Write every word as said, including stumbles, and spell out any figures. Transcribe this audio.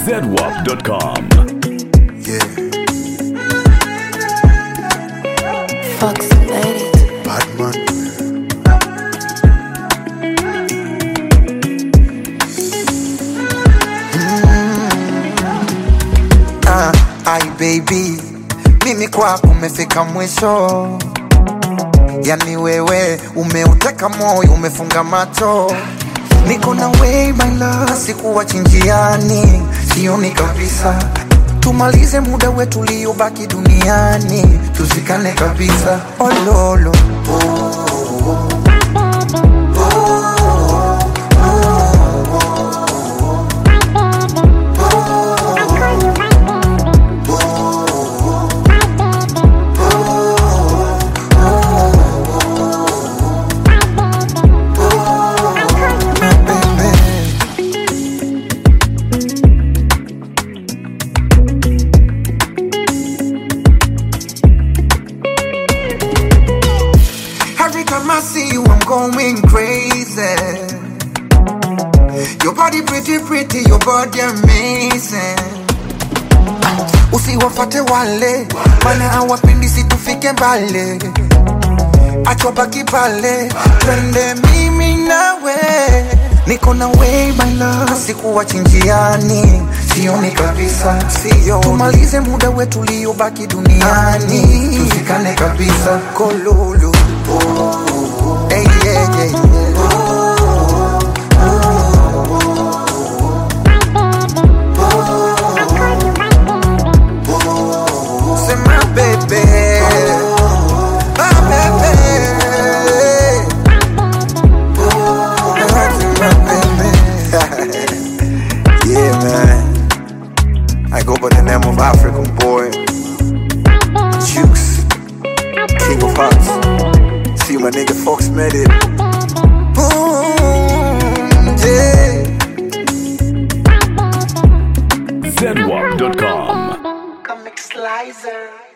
zedwap dot com. Yeah. Fox made it. Batman. Mm. Ah, ai baby, mimi kwako umefika mwisho. Yani wewe umeuteka moyo, umefunga macho. Niko na way my love, sikuwa chinjiani, sioni kabisa. Tumalize muda wetu uliobaki duniani, tuzikane kabisa. Oh lolo, oh, oh, oh. Every time I see you, I'm going crazy. Your body pretty, pretty, your body amazing. Usiwafate wale, mana hawapendi situfike mbali. Acha baki pale, twende mimi nawe. Niko na way my love, sikuwa chinjiani, sioni kabisa, sioni. Tumalize muda wetu uliobaki duniani, tuzikane kabisa. Kololo, oh, oh, oh. Hey, yeah, yeah, yeah. Oh, oh, oh, oh, oh. Say my baby, my baby. Yeah, man. I go by the name of African boy, Jukes, King of Hearts. See my nigga Fox made it. Boom, yeah. zedwap dot com. Comic Slicer.